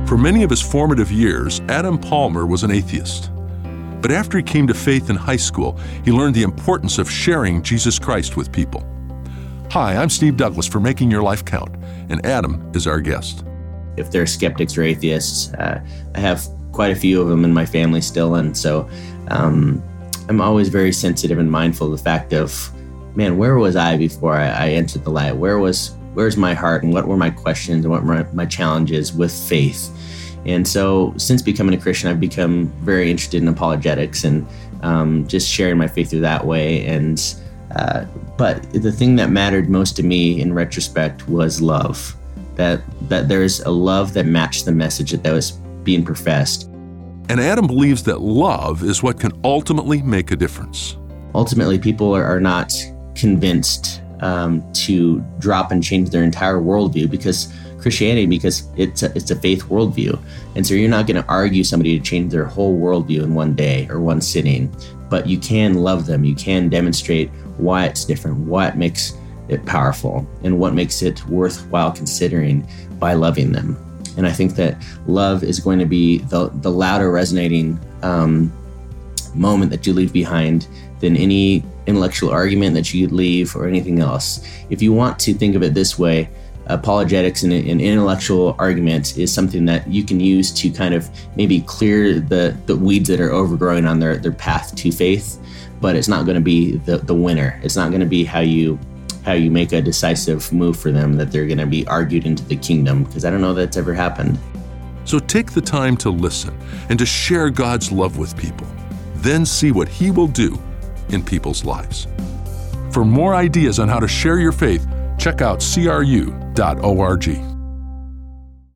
For many of his formative years, Adam Palmer was an atheist. But after he came to faith in high school, he learned the importance of sharing Jesus Christ with people. Hi, I'm Steve Douglas for Making Your Life Count, and Adam is our guest. If they're skeptics or atheists, I have quite a few of them in my family still, and so I'm always very sensitive and mindful of the fact of, man, where was I before I entered the light? Where's my heart, and what were my questions, and what were my challenges with faith? And so since becoming a Christian, I've become very interested in apologetics and just sharing my faith through that way. And but the thing that mattered most to me in retrospect was love. That there's a love that matched the message that was being professed. And Adam believes that love is what can ultimately make a difference. Ultimately, people are not convinced to drop and change their entire worldview because it's a faith worldview. And so you're not going to argue somebody to change their whole worldview in one day or one sitting, but you can love them. You can demonstrate why it's different, what makes it powerful, and what makes it worthwhile considering by loving them. And I think that love is going to be the louder resonating moment that you leave behind than any intellectual argument that you leave or anything else. If you want to think of it this way, apologetics and an intellectual argument is something that you can use to kind of maybe clear the weeds that are overgrowing on their path to faith, but it's not going to be the winner. It's not going to be how you make a decisive move for them, that they're going to be argued into the kingdom, because I don't know that's ever happened. So take the time to listen and to share God's love with people. Then see what He will do in people's lives. For more ideas on how to share your faith, check out cru.org.